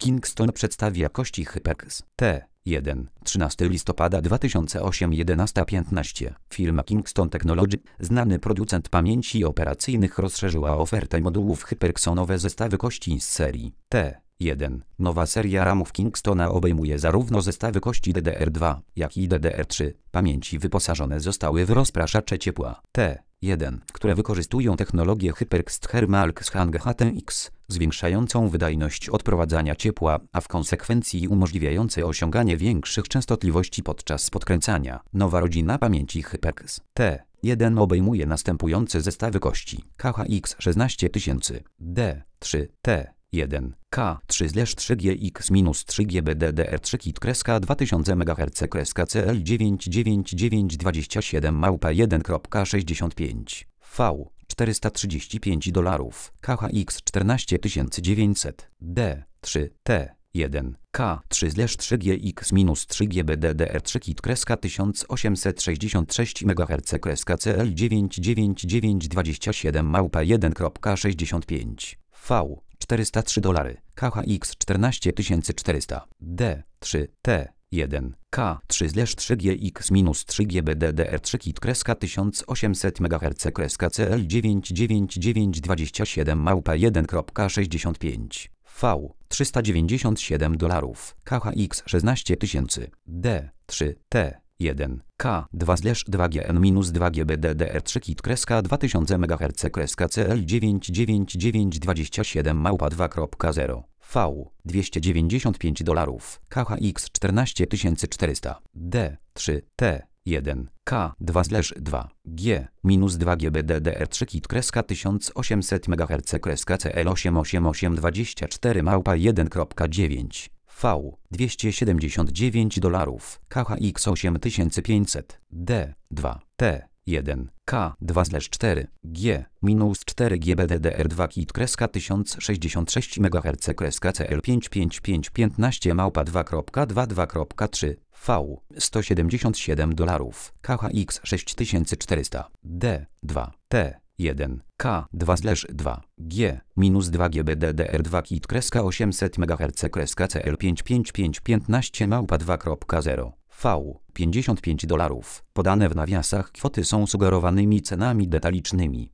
Kingston przedstawia jakości HyperX T1 13 listopada 2008 11:15 Firma Kingston Technology, znany producent pamięci operacyjnych, rozszerzyła ofertę modułów HyperX o nowe zestawy kości z serii T1. Nowa seria ramów Kingstona obejmuje zarówno zestawy kości DDR2, jak i DDR3. Pamięci wyposażone zostały w rozpraszacze ciepła T1, które wykorzystują technologię HyperX Thermal Exchange HTX, zwiększającą wydajność odprowadzania ciepła, a w konsekwencji umożliwiające osiąganie większych częstotliwości podczas podkręcania. Nowa rodzina pamięci HyperX T1 obejmuje następujące zestawy kości: KHX 16000, D3 T1, K3/3GX-3GB DDR3 kit kreska 2000 MHz kreska CL99927 1.65 $435 KHX 14900 D3 T1 K3/3GX-3GB DDR3 kit kreska 1866 MHz kreska CL99927 1.65 $403 KHX 14400 D3 T1 K3/3GX-3GB DDR3 kit kreska 1800 MHz kreska CL99927 1.65 $397 KHX 16000 D3 T1 K2/2GN-2GB DDR3 kit kreska 2000 MHz kreska CL99927 2.0 $295 KHX 14400 D3 T1 K2/2G-2GB DDR3 kit kreska 1800 MHz kreska CL88824 1.9 $279 KHX 8500 D2 T1 K2/4G-4GB DDR2 kit kreska 1066 MHz kreska CL55515 2.3 $177 KHX 6400 D2 T1 K2/2G-2GB DDR2 kit kreska 800 MHz kreska CL55515 2.0 $55. Podane w nawiasach kwoty są sugerowanymi cenami detalicznymi.